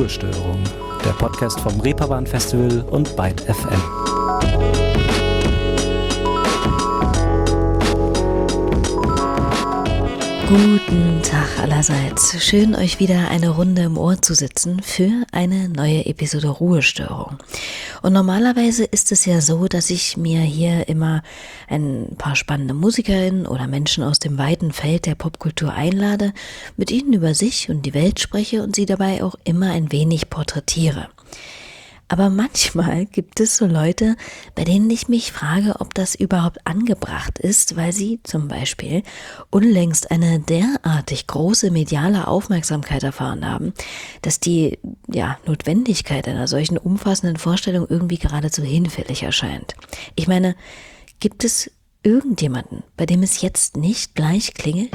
Ruhestörung, der Podcast vom Reeperbahn Festival und Byte FM. Guten Tag allerseits. Schön, euch wieder eine Runde im Ohr zu sitzen für eine neue Episode Ruhestörung. Und normalerweise ist es ja so, dass ich mir hier immer ein paar spannende MusikerInnen oder Menschen aus dem weiten Feld der Popkultur einlade, mit ihnen über sich und die Welt spreche und sie dabei auch immer ein wenig porträtiere. Aber manchmal gibt es so Leute, bei denen ich mich frage, ob das überhaupt angebracht ist, weil sie zum Beispiel unlängst eine derartig große mediale Aufmerksamkeit erfahren haben, dass die Notwendigkeit einer solchen umfassenden Vorstellung irgendwie geradezu hinfällig erscheint. Ich meine, gibt es irgendjemanden, bei dem es jetzt nicht gleich klingelt?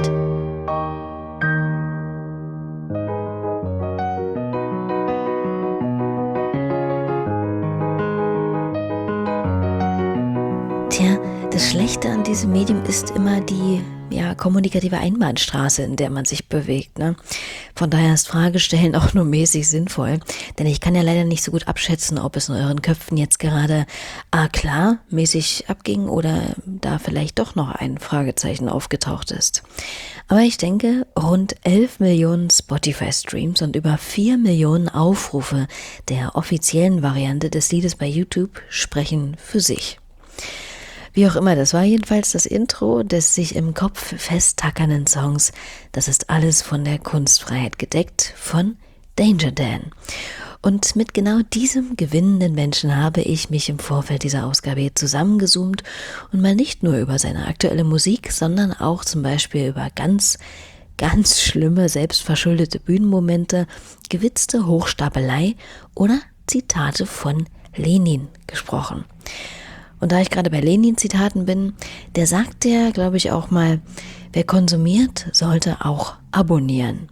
Tja, das Schlechte an diesem Medium ist immer die kommunikative Einbahnstraße, in der man sich bewegt, ne? Von daher ist Fragestellen auch nur mäßig sinnvoll, denn ich kann ja leider nicht so gut abschätzen, ob es in euren Köpfen jetzt gerade klar mäßig abging oder da vielleicht doch noch ein Fragezeichen aufgetaucht ist. Aber ich denke, rund 11 Millionen Spotify-Streams und über 4 Millionen Aufrufe der offiziellen Variante des Liedes bei YouTube sprechen für sich. Wie auch immer, das war jedenfalls das Intro des sich im Kopf festtackernden Songs Das ist alles von der Kunstfreiheit gedeckt von Danger Dan. Und mit genau diesem gewinnenden Menschen habe ich mich im Vorfeld dieser Ausgabe hier zusammengezoomt und mal nicht nur über seine aktuelle Musik, sondern auch zum Beispiel über ganz schlimme, selbstverschuldete Bühnenmomente, gewitzte Hochstapelei oder Zitate von Lenin gesprochen. Und da ich gerade bei Lenin-Zitaten bin, der sagt ja, glaube ich, auch mal, wer konsumiert, sollte auch abonnieren.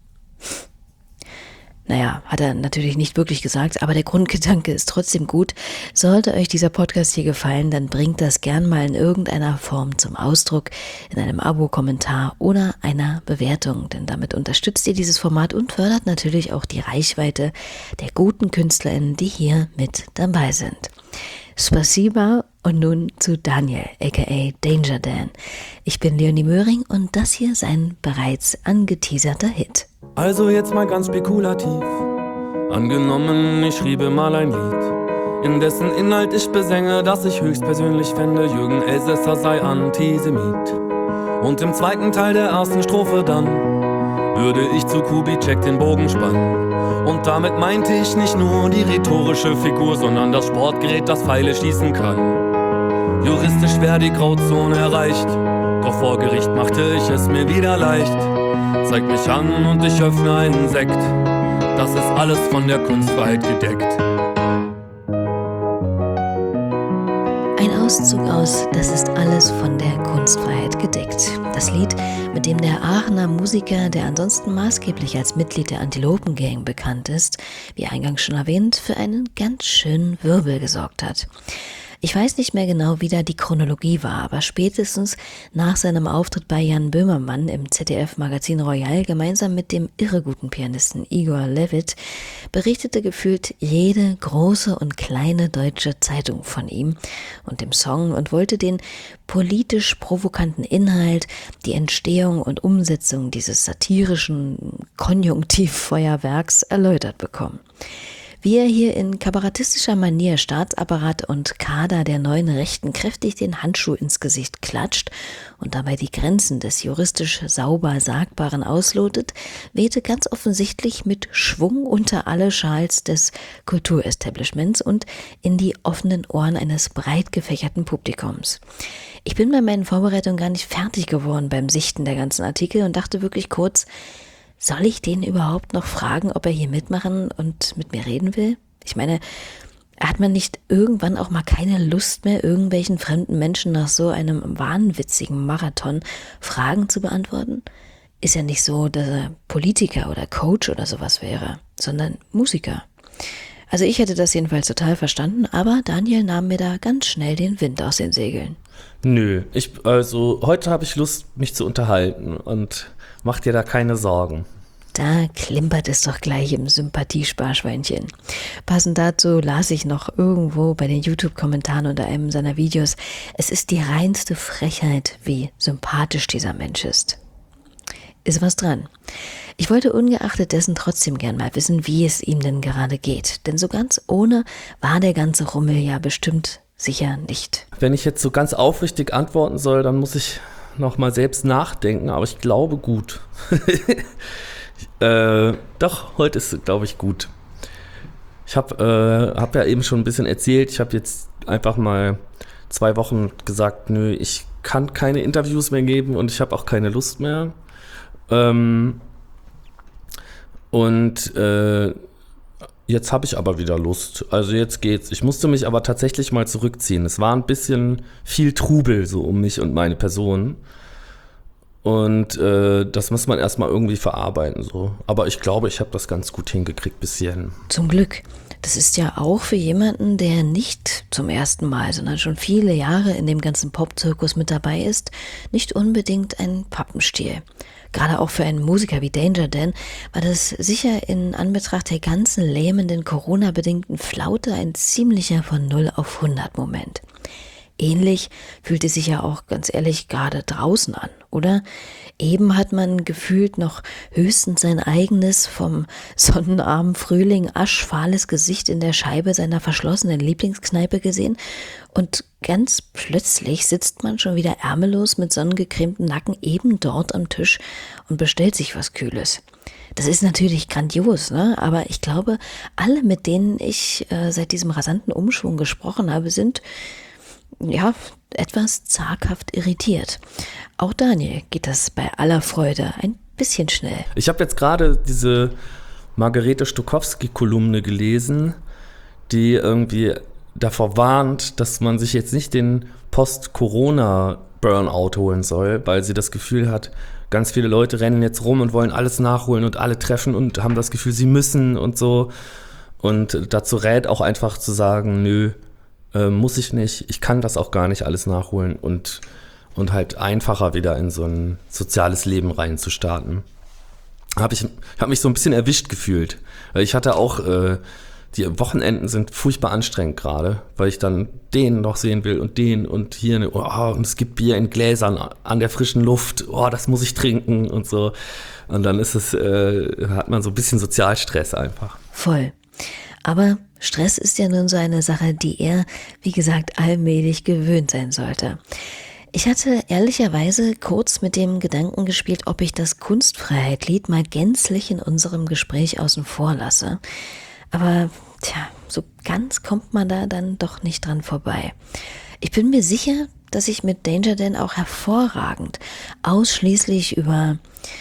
Naja, hat er natürlich nicht wirklich gesagt, aber der Grundgedanke ist trotzdem gut. Sollte euch dieser Podcast hier gefallen, dann bringt das gern mal in irgendeiner Form zum Ausdruck, in einem Abo-Kommentar oder einer Bewertung, denn damit unterstützt ihr dieses Format und fördert natürlich auch die Reichweite der guten KünstlerInnen, die hier mit dabei sind. Spasiba und nun zu Daniel, aka Danger Dan. Ich bin Leonie Möhring und das hier sein bereits angeteaserter Hit. Also jetzt mal ganz spekulativ. Angenommen, ich schriebe mal ein Lied, in dessen Inhalt ich besänge, dass ich höchstpersönlich fände, Jürgen Elsässer sei Antisemit. Und im zweiten Teil der ersten Strophe dann würde ich zu Kubitschek den Bogen spannen. Und damit meinte ich nicht nur die rhetorische Figur, sondern das Sportgerät, das Pfeile schießen kann. Juristisch wäre die Grauzone erreicht, doch vor Gericht machte ich es mir wieder leicht. Zeig mich an und ich öffne einen Sekt, das ist alles von der Kunstfreiheit gedeckt. Ein Auszug aus Das ist alles von der Kunstfreiheit gedeckt. Das Lied, mit dem der Aachener Musiker, der ansonsten maßgeblich als Mitglied der Antilopen-Gang bekannt ist, wie eingangs schon erwähnt, für einen ganz schönen Wirbel gesorgt hat. Ich weiß nicht mehr genau, wie da die Chronologie war, aber spätestens nach seinem Auftritt bei Jan Böhmermann im ZDF-Magazin Royal gemeinsam mit dem irre guten Pianisten Igor Levit berichtete gefühlt jede große und kleine deutsche Zeitung von ihm und dem Song und wollte den politisch provokanten Inhalt, die Entstehung und Umsetzung dieses satirischen Konjunktivfeuerwerks erläutert bekommen. Wie er hier in kabarettistischer Manier Staatsapparat und Kader der neuen Rechten kräftig den Handschuh ins Gesicht klatscht und dabei die Grenzen des juristisch sauber Sagbaren auslotet, wehte ganz offensichtlich mit Schwung unter alle Schals des Kulturestablishments und in die offenen Ohren eines breit gefächerten Publikums. Ich bin bei meinen Vorbereitungen gar nicht fertig geworden beim Sichten der ganzen Artikel und dachte wirklich kurz, soll ich den überhaupt noch fragen, ob er hier mitmachen und mit mir reden will? Ich meine, hat man nicht irgendwann auch mal keine Lust mehr, irgendwelchen fremden Menschen nach so einem wahnwitzigen Marathon Fragen zu beantworten? Ist ja nicht so, dass er Politiker oder Coach oder sowas wäre, sondern Musiker. Also ich hätte das jedenfalls total verstanden, aber Daniel nahm mir da ganz schnell den Wind aus den Segeln. Nö, heute habe ich Lust, mich zu unterhalten und mach dir da keine Sorgen. Da klimpert es doch gleich im Sympathiesparschweinchen. Passend dazu las ich noch irgendwo bei den YouTube-Kommentaren unter einem seiner Videos, es ist die reinste Frechheit, wie sympathisch dieser Mensch ist. Ist was dran. Ich wollte ungeachtet dessen trotzdem gern mal wissen, wie es ihm denn gerade geht. Denn so ganz ohne war der ganze Rummel ja bestimmt sicher nicht. Wenn ich jetzt so ganz aufrichtig antworten soll, dann muss ich noch mal selbst nachdenken, aber ich glaube gut. Doch, heute ist es, glaube ich, gut. Ich hab ja eben schon ein bisschen erzählt, ich habe jetzt einfach mal 2 Wochen gesagt, nö, ich kann keine Interviews mehr geben und ich habe auch keine Lust mehr. Jetzt habe ich aber wieder Lust. Also jetzt geht's. Ich musste mich aber tatsächlich mal zurückziehen. Es war ein bisschen viel Trubel so um mich und meine Person. Und das muss man erstmal irgendwie verarbeiten. So. Aber ich glaube, ich habe das ganz gut hingekriegt bis hierhin. Zum Glück. Das ist ja auch für jemanden, der nicht zum ersten Mal, sondern schon viele Jahre in dem ganzen Popzirkus mit dabei ist, nicht unbedingt ein Pappenstiel. Gerade auch für einen Musiker wie Danger Dan war das sicher in Anbetracht der ganzen lähmenden Corona-bedingten Flaute ein ziemlicher von 0 auf 100 Moment. Ähnlich fühlt es sich ja auch ganz ehrlich gerade draußen an, oder? Eben hat man gefühlt noch höchstens sein eigenes vom sonnenarmen Frühling aschfahles Gesicht in der Scheibe seiner verschlossenen Lieblingskneipe gesehen und ganz plötzlich sitzt man schon wieder ärmellos mit sonnengecremtem Nacken eben dort am Tisch und bestellt sich was Kühles. Das ist natürlich grandios, ne? Aber ich glaube, alle, mit denen ich seit diesem rasanten Umschwung gesprochen habe, sind etwas zaghaft irritiert. Auch Daniel geht das bei aller Freude ein bisschen schnell. Ich habe jetzt gerade diese Margarete Stokowski-Kolumne gelesen, die irgendwie davor warnt, dass man sich jetzt nicht den Post-Corona-Burnout holen soll, weil sie das Gefühl hat, ganz viele Leute rennen jetzt rum und wollen alles nachholen und alle treffen und haben das Gefühl, sie müssen und so. Und dazu rät auch einfach zu sagen, nö, muss ich nicht, ich kann das auch gar nicht alles nachholen und halt einfacher wieder in so ein soziales Leben reinzustarten. Ich habe mich so ein bisschen erwischt gefühlt. Ich hatte auch, die Wochenenden sind furchtbar anstrengend gerade, weil ich dann den noch sehen will und den und hier, und es gibt Bier in Gläsern an der frischen Luft, das muss ich trinken und so. Und dann hat man so ein bisschen Sozialstress einfach. Voll. Aber Stress ist ja nun so eine Sache, die er, wie gesagt, allmählich gewöhnt sein sollte. Ich hatte ehrlicherweise kurz mit dem Gedanken gespielt, ob ich das Kunstfreiheit-Lied mal gänzlich in unserem Gespräch außen vor lasse. Aber so ganz kommt man da dann doch nicht dran vorbei. Ich bin mir sicher, dass ich mit Danger Dan auch hervorragend ausschließlich über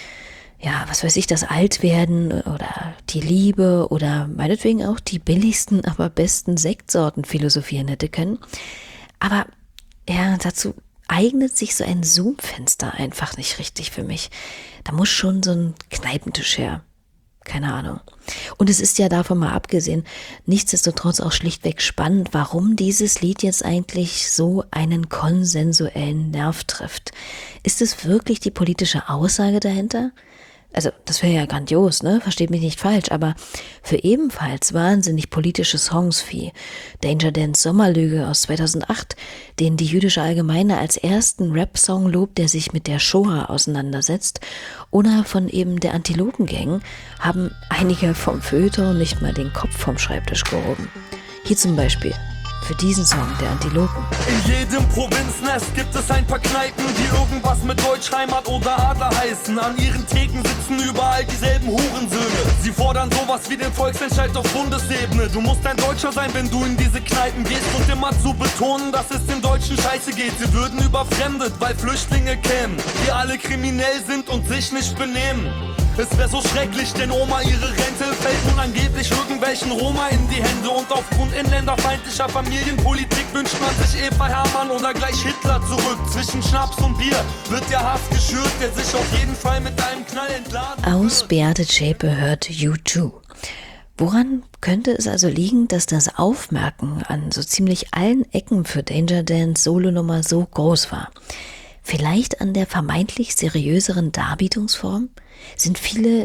das Altwerden oder die Liebe oder meinetwegen auch die billigsten, aber besten Sektsorten philosophieren hätte können. Aber dazu eignet sich so ein Zoom-Fenster einfach nicht richtig für mich. Da muss schon so ein Kneipentisch her. Keine Ahnung. Und es ist ja davon mal abgesehen, nichtsdestotrotz auch schlichtweg spannend, warum dieses Lied jetzt eigentlich so einen konsensuellen Nerv trifft. Ist es wirklich die politische Aussage dahinter? Also das wäre ja grandios, ne? Versteht mich nicht falsch, aber für ebenfalls wahnsinnig politische Songs wie Danger Dans Sommerlüge aus 2008, den die jüdische Allgemeine als ersten Rap-Song lobt, der sich mit der Shoah auseinandersetzt, oder von eben der Antilopen-Gang, haben einige vom Feuilleton nicht mal den Kopf vom Schreibtisch gehoben. Hier zum Beispiel für diesen Song der Antilopen. In jedem Provinznest gibt es ein paar Kneipen, die irgendwas mit Deutschheimat oder Adler heißen. An ihren Theken sitzen überall dieselben Hurensöhne. Sie fordern sowas wie den Volksentscheid auf Bundesebene. Du musst ein Deutscher sein, wenn du in diese Kneipen gehst, und immer zu betonen, dass es den Deutschen scheiße geht. Sie würden überfremdet, weil Flüchtlinge kämen, die alle kriminell sind und sich nicht benehmen. Es wäre so schrecklich, denn Oma ihre Rente fällt nun angeblich irgendwelchen Roma in die Hände. Und aufgrund inländerfeindlicher Familienpolitik wünscht man sich Eva Hermann oder gleich Hitler zurück. Zwischen Schnaps und Bier wird der Hass geschürt, der sich auf jeden Fall mit einem Knall entladen. Aus Beate Zschäpe hört U2. Woran könnte es also liegen, dass das Aufmerken an so ziemlich allen Ecken für Danger Dans Solonummer so groß war? Vielleicht an der vermeintlich seriöseren Darbietungsform? Sind viele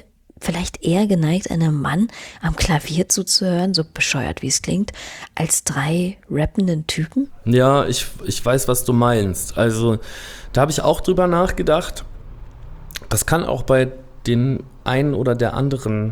vielleicht eher geneigt, einem Mann am Klavier zuzuhören, so bescheuert wie es klingt, als 3 rappenden Typen? Ja, ich weiß, was du meinst. Also da habe ich auch drüber nachgedacht. Das kann auch bei den einen oder der anderen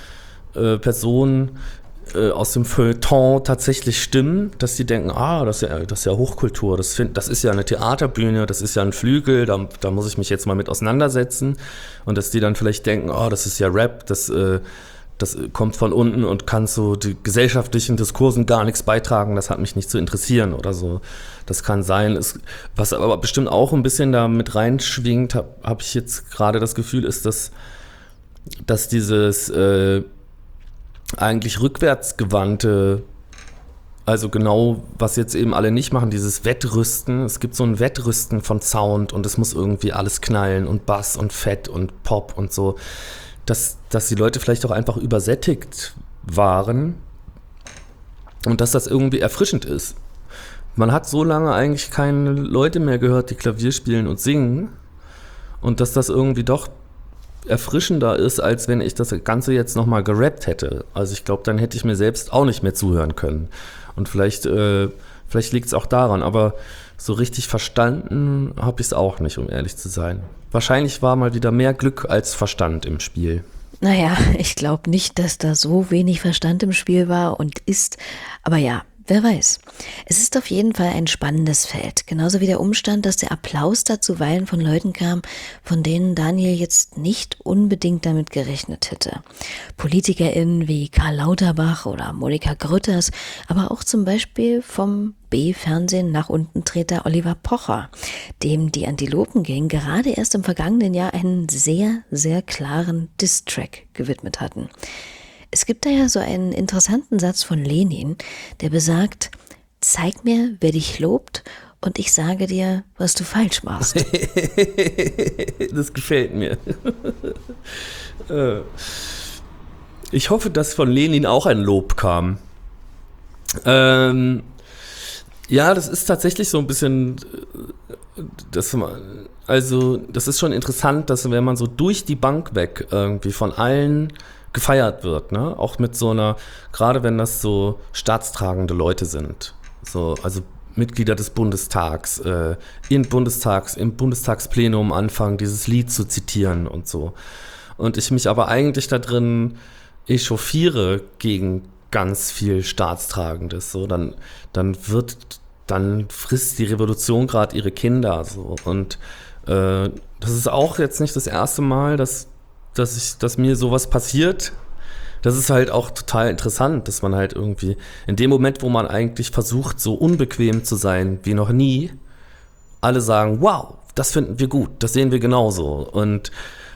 Person aus dem Feuilleton tatsächlich stimmen, dass die denken, das ist ja Hochkultur, das ist ja eine Theaterbühne, das ist ja ein Flügel, da muss ich mich jetzt mal mit auseinandersetzen. Und dass die dann vielleicht denken, das ist ja Rap, das kommt von unten und kann zu den gesellschaftlichen Diskursen gar nichts beitragen, das hat mich nicht zu interessieren oder so. Das kann sein. Was aber bestimmt auch ein bisschen da mit reinschwingt, hab ich jetzt gerade das Gefühl, ist, dass dieses eigentlich rückwärtsgewandte, also genau, was jetzt eben alle nicht machen, dieses Wettrüsten. Es gibt so ein Wettrüsten von Sound und es muss irgendwie alles knallen und Bass und Fett und Pop und so, dass die Leute vielleicht auch einfach übersättigt waren und dass das irgendwie erfrischend ist. Man hat so lange eigentlich keine Leute mehr gehört, die Klavier spielen und singen, und dass das irgendwie doch erfrischender ist, als wenn ich das Ganze jetzt nochmal gerappt hätte. Also ich glaube, dann hätte ich mir selbst auch nicht mehr zuhören können. Und vielleicht liegt es auch daran, aber so richtig verstanden habe ich es auch nicht, um ehrlich zu sein. Wahrscheinlich war mal wieder mehr Glück als Verstand im Spiel. Naja, ich glaube nicht, dass da so wenig Verstand im Spiel war und ist, aber ja, wer weiß. Es ist auf jeden Fall ein spannendes Feld. Genauso wie der Umstand, dass der Applaus da zuweilen von Leuten kam, von denen Daniel jetzt nicht unbedingt damit gerechnet hätte. PolitikerInnen wie Karl Lauterbach oder Monika Grütters, aber auch zum Beispiel vom B-Fernsehen nach unten Treter Oliver Pocher, dem die Antilopen-Gang gerade erst im vergangenen Jahr einen sehr, sehr klaren Diss-Track gewidmet hatten. Es gibt da ja so einen interessanten Satz von Lenin, der besagt: Zeig mir, wer dich lobt, und ich sage dir, was du falsch machst. Das gefällt mir. Ich hoffe, dass von Lenin auch ein Lob kam. Ja, das ist tatsächlich so ein bisschen, das ist schon interessant, dass wenn man so durch die Bank weg irgendwie von allen gefeiert wird, ne? Auch mit so einer, gerade wenn das so staatstragende Leute sind, so, also Mitglieder des Bundestags, im Bundestagsplenum anfangen, dieses Lied zu zitieren und so. Und ich mich aber eigentlich da drin echauffiere gegen ganz viel Staatstragendes, so, dann frisst die Revolution gerade ihre Kinder, so. Und das ist auch jetzt nicht das erste Mal, dass mir sowas passiert. Das ist halt auch total interessant, dass man halt irgendwie in dem Moment, wo man eigentlich versucht, so unbequem zu sein wie noch nie, alle sagen, wow, das finden wir gut, das sehen wir genauso. Und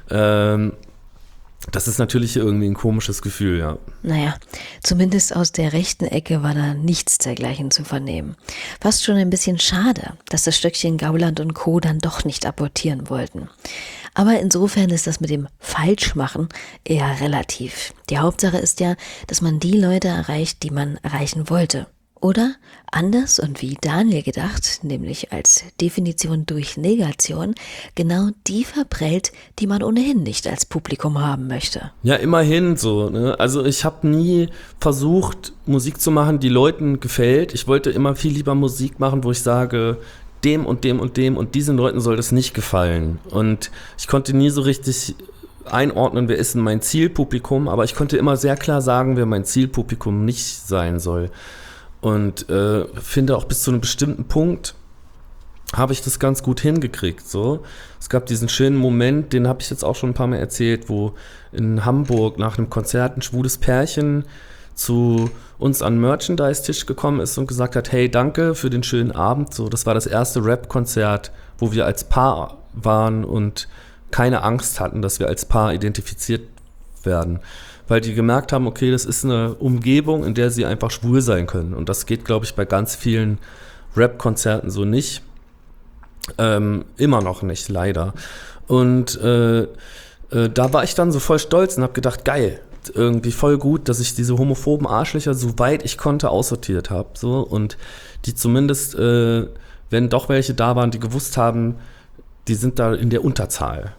das ist natürlich irgendwie ein komisches Gefühl, ja. Naja, zumindest aus der rechten Ecke war da nichts dergleichen zu vernehmen. Fast schon ein bisschen schade, dass das Stöckchen Gauland und Co. dann doch nicht apportieren wollten. Aber insofern ist das mit dem Falschmachen eher relativ. Die Hauptsache ist ja, dass man die Leute erreicht, die man erreichen wollte. Oder anders und wie Daniel gedacht, nämlich als Definition durch Negation, genau die verprellt, die man ohnehin nicht als Publikum haben möchte. Ja, immerhin so, ne? Also ich habe nie versucht, Musik zu machen, die Leuten gefällt. Ich wollte immer viel lieber Musik machen, wo ich sage, dem und dem und dem und diesen Leuten soll das nicht gefallen. Und ich konnte nie so richtig einordnen, wer ist denn mein Zielpublikum, aber ich konnte immer sehr klar sagen, wer mein Zielpublikum nicht sein soll. Und finde auch bis zu einem bestimmten Punkt habe ich das ganz gut hingekriegt. So. Es gab diesen schönen Moment, den habe ich jetzt auch schon ein paar Mal erzählt, wo in Hamburg nach einem Konzert ein schwules Pärchen zu uns an den Merchandise-Tisch gekommen ist und gesagt hat, hey, danke für den schönen Abend. So, das war das erste Rap-Konzert, wo wir als Paar waren und keine Angst hatten, dass wir als Paar identifiziert werden. Weil die gemerkt haben, okay, das ist eine Umgebung, in der sie einfach schwul sein können. Und das geht, glaube ich, bei ganz vielen Rap-Konzerten so nicht. Immer noch nicht, leider. Und da war ich dann so voll stolz und habe gedacht, geil, irgendwie voll gut, dass ich diese homophoben Arschlöcher, soweit ich konnte, aussortiert habe. So. Und die zumindest, wenn doch welche da waren, die gewusst haben, die sind da in der Unterzahl.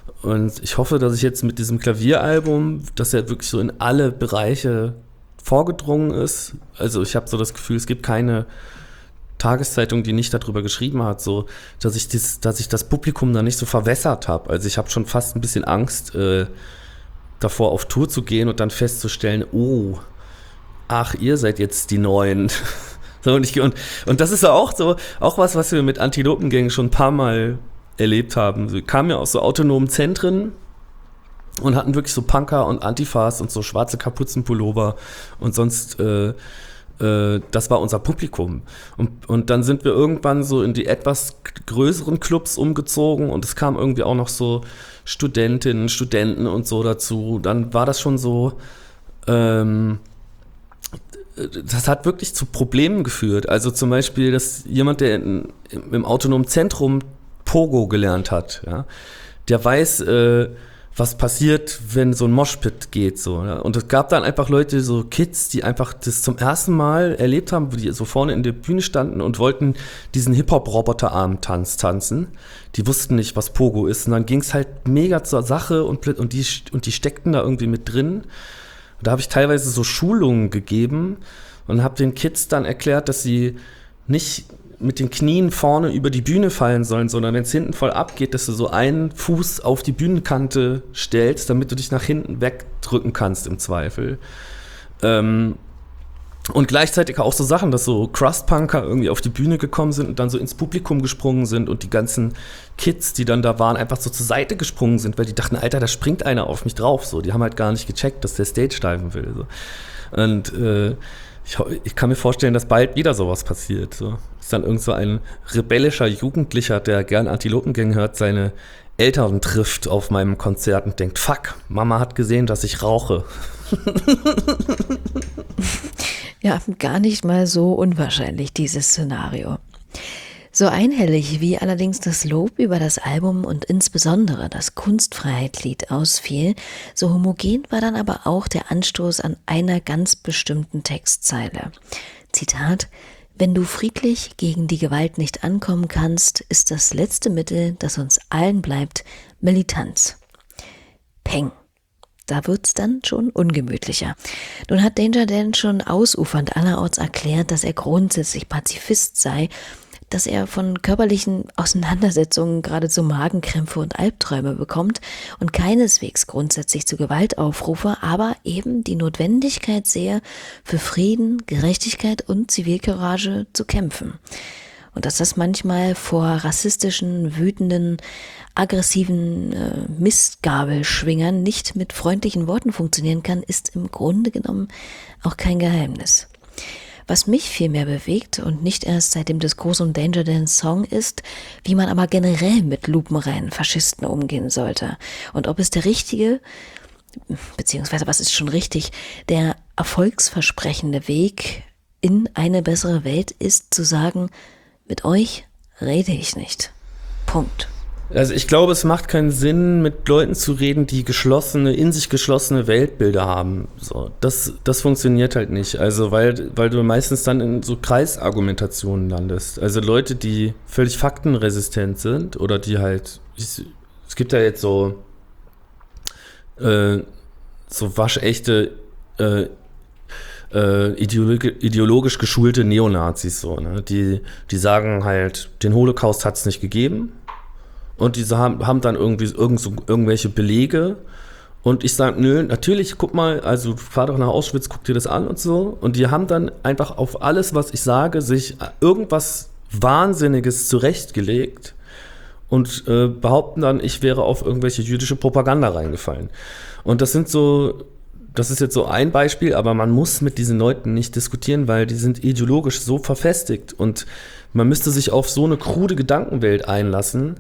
Und ich hoffe, dass ich jetzt mit diesem Klavieralbum, dass er wirklich so in alle Bereiche vorgedrungen ist. Also ich habe so das Gefühl, es gibt keine Tageszeitung, die nicht darüber geschrieben hat, so, dass ich das Publikum da nicht so verwässert habe. Also ich habe schon fast ein bisschen Angst, davor auf Tour zu gehen und dann festzustellen, ach, ihr seid jetzt die Neuen. So, und das ist ja auch so, auch was wir mit Antilopengang schon ein paar Mal erlebt haben. Wir kamen ja aus so autonomen Zentren und hatten wirklich so Punker und Antifas und so schwarze Kapuzenpullover und sonst, das war unser Publikum. Und dann sind wir irgendwann so in die etwas größeren Clubs umgezogen und es kamen irgendwie auch noch so Studentinnen, Studenten und so dazu. Dann war das schon so, das hat wirklich zu Problemen geführt. Also zum Beispiel, dass jemand, der im autonomen Zentrum Pogo gelernt hat, ja, der weiß, was passiert, wenn so ein Moshpit geht. So, ja. Und es gab dann einfach Leute, so Kids, die einfach das zum ersten Mal erlebt haben, die so vorne in der Bühne standen und wollten diesen Hip-Hop-Roboter-Arm-Tanz tanzen. Die wussten nicht, was Pogo ist. Und dann ging es halt mega zur Sache und die steckten da irgendwie mit drin. Und da habe ich teilweise so Schulungen gegeben und habe den Kids dann erklärt, dass sie nicht mit den Knien vorne über die Bühne fallen sollen, sondern wenn es hinten voll abgeht, dass du so einen Fuß auf die Bühnenkante stellst, damit du dich nach hinten wegdrücken kannst im Zweifel. Und gleichzeitig auch so Sachen, dass so Crust-Punker irgendwie auf die Bühne gekommen sind und dann so ins Publikum gesprungen sind und die ganzen Kids, die dann da waren, einfach so zur Seite gesprungen sind, weil die dachten, Alter, da springt einer auf mich drauf. So, die haben halt gar nicht gecheckt, dass der Stage diven will. So. Und ich kann mir vorstellen, dass bald wieder sowas passiert. So. Ist dann irgend so ein rebellischer Jugendlicher, der gern Antilopengang hört, seine Eltern trifft auf meinem Konzert und denkt, fuck, Mama hat gesehen, dass ich rauche. Ja, gar nicht mal so unwahrscheinlich, dieses Szenario. So einhellig wie allerdings das Lob über das Album und insbesondere das Kunstfreiheit-Lied ausfiel, so homogen war dann aber auch der Anstoß an einer ganz bestimmten Textzeile. Zitat: Wenn du friedlich gegen die Gewalt nicht ankommen kannst, ist das letzte Mittel, das uns allen bleibt, Militanz. Peng. Da wird's dann schon ungemütlicher. Nun hat Danger Dan schon ausufernd allerorts erklärt, dass er grundsätzlich Pazifist sei, dass er von körperlichen Auseinandersetzungen geradezu Magenkrämpfe und Albträume bekommt und keineswegs grundsätzlich zu Gewalt aufrufe, aber eben die Notwendigkeit sehe, für Frieden, Gerechtigkeit und Zivilcourage zu kämpfen. Und dass das manchmal vor rassistischen, wütenden, aggressiven Mistgabelschwingern nicht mit freundlichen Worten funktionieren kann, ist im Grunde genommen auch kein Geheimnis. Was mich viel mehr bewegt und nicht erst seit dem Diskurs um Danger Dan's Song ist, wie man aber generell mit lupenreinen Faschisten umgehen sollte und ob es der richtige, beziehungsweise was ist schon richtig, der erfolgsversprechende Weg in eine bessere Welt ist, zu sagen, mit euch rede ich nicht. Punkt. Also ich glaube, es macht keinen Sinn, mit Leuten zu reden, die in sich geschlossene Weltbilder haben. So, das funktioniert halt nicht. Also weil du meistens dann in so Kreisargumentationen landest. Also Leute, die völlig faktenresistent sind oder die halt, es gibt ja jetzt so waschechte ideologisch geschulte Neonazis, so, ne? Die sagen halt, den Holocaust hat es nicht gegeben. Und diese haben dann irgendwelche Belege. Und ich sage, nö, natürlich, guck mal, also fahr doch nach Auschwitz, guck dir das an und so. Und die haben dann einfach auf alles, was ich sage, sich irgendwas Wahnsinniges zurechtgelegt und behaupten dann, ich wäre auf irgendwelche jüdische Propaganda reingefallen. Und das ist jetzt so ein Beispiel, aber man muss mit diesen Leuten nicht diskutieren, weil die sind ideologisch so verfestigt. Und man müsste sich auf so eine krude Gedankenwelt einlassen,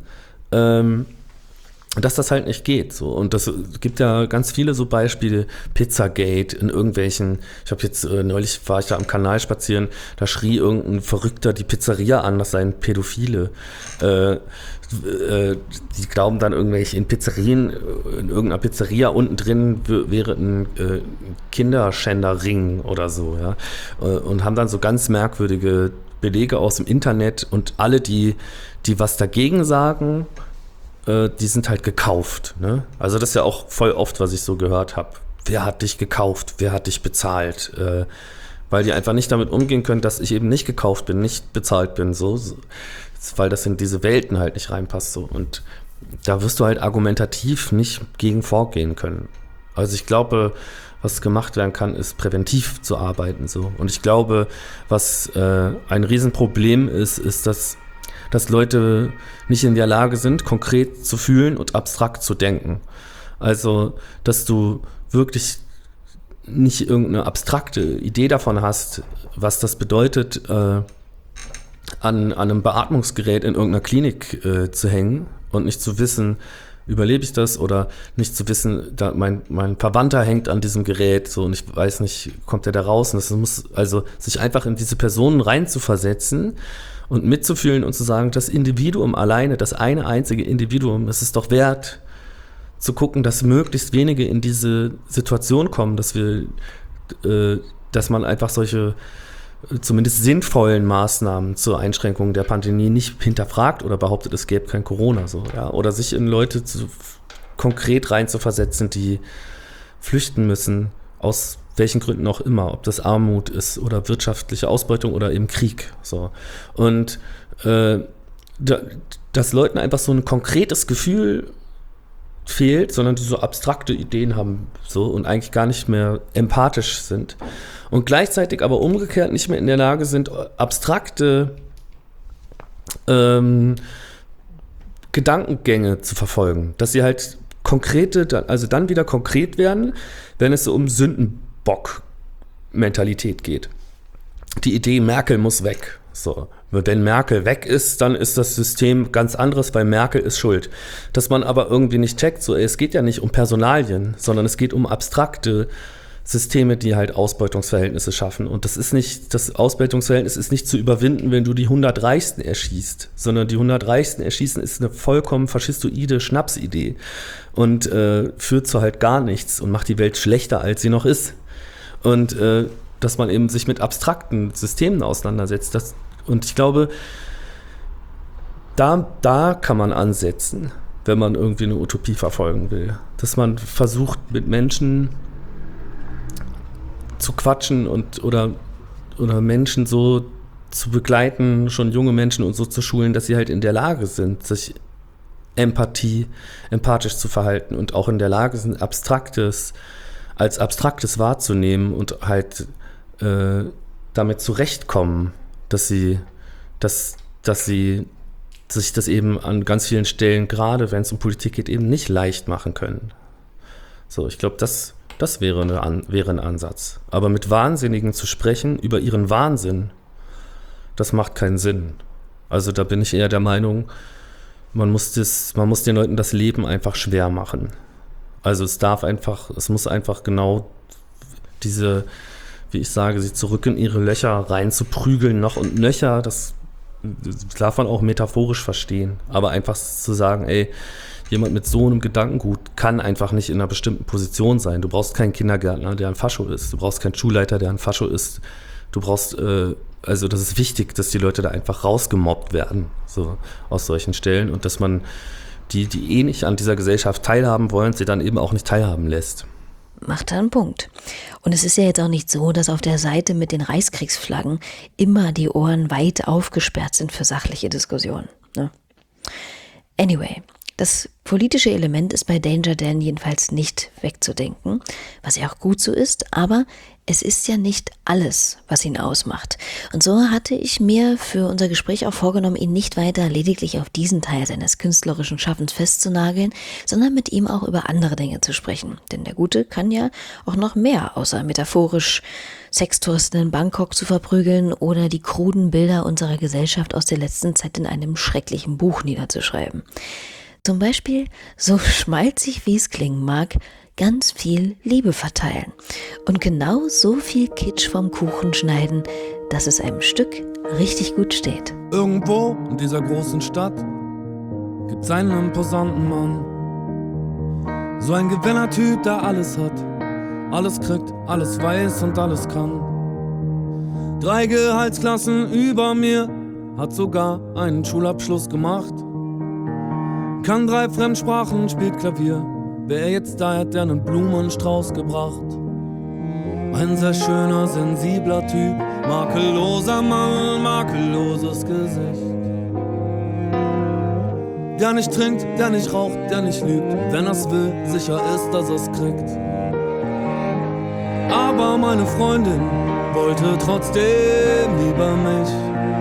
dass das halt nicht geht. So. Und das gibt ja ganz viele so Beispiele, Pizzagate in irgendwelchen, ich habe jetzt neulich war ich da am Kanal spazieren, da schrie irgendein Verrückter die Pizzeria an, das seien Pädophile. Die glauben dann irgendwelche in irgendeiner Pizzeria unten drin wäre ein Kinderschänderring oder so, ja. Und haben dann so ganz merkwürdige Belege aus dem Internet und alle, die was dagegen sagen, die sind halt gekauft. Ne? Also das ist ja auch voll oft, was ich so gehört habe. Wer hat dich gekauft? Wer hat dich bezahlt? Weil die einfach nicht damit umgehen können, dass ich eben nicht gekauft bin, nicht bezahlt bin, so, weil das in diese Welten halt nicht reinpasst. So. Und da wirst du halt argumentativ nicht gegen vorgehen können. Also ich glaube, was gemacht werden kann, ist präventiv zu arbeiten. So. Und ich glaube, was ein Riesenproblem ist, dass Leute nicht in der Lage sind, konkret zu fühlen und abstrakt zu denken. Also, dass du wirklich nicht irgendeine abstrakte Idee davon hast, was das bedeutet, an einem Beatmungsgerät in irgendeiner Klinik zu hängen und nicht zu wissen, überlebe ich das, oder nicht zu wissen, da mein Verwandter hängt an diesem Gerät, so, und ich weiß nicht, kommt der da raus? Und das muss also sich einfach in diese Personen reinzuversetzen und mitzufühlen und zu sagen, das Individuum alleine, das eine einzige Individuum, es ist doch wert, zu gucken, dass möglichst wenige in diese Situation kommen, dass man einfach solche zumindest sinnvollen Maßnahmen zur Einschränkung der Pandemie nicht hinterfragt oder behauptet, es gäbe kein Corona, so, ja, oder sich in Leute konkret reinzuversetzen, die flüchten müssen, aus welchen Gründen auch immer, ob das Armut ist oder wirtschaftliche Ausbeutung oder eben Krieg, so. Und dass Leuten einfach so ein konkretes Gefühl fehlt, sondern die so abstrakte Ideen haben, so, und eigentlich gar nicht mehr empathisch sind und gleichzeitig aber umgekehrt nicht mehr in der Lage sind, abstrakte Gedankengänge zu verfolgen, dass sie halt also dann wieder konkret werden, wenn es so um Sündenbock-Mentalität geht. Die Idee, Merkel muss weg, so. Wenn Merkel weg ist, dann ist das System ganz anderes, weil Merkel ist schuld. Dass man aber irgendwie nicht checkt, so, es geht ja nicht um Personalien, sondern es geht um abstrakte Systeme, die halt Ausbeutungsverhältnisse schaffen. Und das Ausbeutungsverhältnis ist nicht zu überwinden, wenn du die 100 Reichsten erschießt, sondern die 100 Reichsten erschießen ist eine vollkommen faschistoide Schnapsidee und führt zu halt gar nichts und macht die Welt schlechter, als sie noch ist. Und dass man eben sich mit abstrakten Systemen auseinandersetzt, und ich glaube, da kann man ansetzen, wenn man irgendwie eine Utopie verfolgen will. Dass man versucht, mit Menschen zu quatschen oder Menschen so zu begleiten, schon junge Menschen und so zu schulen, dass sie halt in der Lage sind, sich empathisch zu verhalten und auch in der Lage sind, als Abstraktes wahrzunehmen und halt damit zurechtkommen, dass sie sich das eben an ganz vielen Stellen, gerade wenn es um Politik geht, eben nicht leicht machen können. So, ich glaube, das wäre ein Ansatz. Aber mit Wahnsinnigen zu sprechen über ihren Wahnsinn, das macht keinen Sinn. Also da bin ich eher der Meinung, man muss den Leuten das Leben einfach schwer machen. Also es muss einfach genau diese, wie ich sage, sie zurück in ihre Löcher rein zu prügeln, noch und nöcher, das darf man auch metaphorisch verstehen, aber einfach zu sagen, ey, jemand mit so einem Gedankengut kann einfach nicht in einer bestimmten Position sein. Du brauchst keinen Kindergärtner, der ein Fascho ist, du brauchst keinen Schulleiter, der ein Fascho ist, du brauchst, also das ist wichtig, dass die Leute da einfach rausgemobbt werden, so aus solchen Stellen, und dass man die eh nicht an dieser Gesellschaft teilhaben wollen, sie dann eben auch nicht teilhaben lässt. Macht er einen Punkt. Und es ist ja jetzt auch nicht so, dass auf der Seite mit den Reichskriegsflaggen immer die Ohren weit aufgesperrt sind für sachliche Diskussionen, ne? Anyway, das politische Element ist bei Danger Dan jedenfalls nicht wegzudenken, was ja auch gut so ist, aber es ist ja nicht alles, was ihn ausmacht. Und so hatte ich mir für unser Gespräch auch vorgenommen, ihn nicht weiter lediglich auf diesen Teil seines künstlerischen Schaffens festzunageln, sondern mit ihm auch über andere Dinge zu sprechen. Denn der Gute kann ja auch noch mehr, außer metaphorisch Sextouristen in Bangkok zu verprügeln oder die kruden Bilder unserer Gesellschaft aus der letzten Zeit in einem schrecklichen Buch niederzuschreiben. Zum Beispiel, so schmalzig wie es klingen mag, ganz viel Liebe verteilen und genau so viel Kitsch vom Kuchen schneiden, dass es einem Stück richtig gut steht. Irgendwo in dieser großen Stadt gibt's einen imposanten Mann. So ein Gewinnertyp, der alles hat, alles kriegt, alles weiß und alles kann. 3 Gehaltsklassen über mir, hat sogar einen Schulabschluss gemacht. Kann 3 Fremdsprachen, spielt Klavier. Wer jetzt da hat, der einen Blumenstrauß gebracht. Ein sehr schöner, sensibler Typ, makelloser Mann, makelloses Gesicht. Der nicht trinkt, der nicht raucht, der nicht lügt, wenn er's will, sicher ist, dass er's kriegt. Aber meine Freundin wollte trotzdem lieber mich.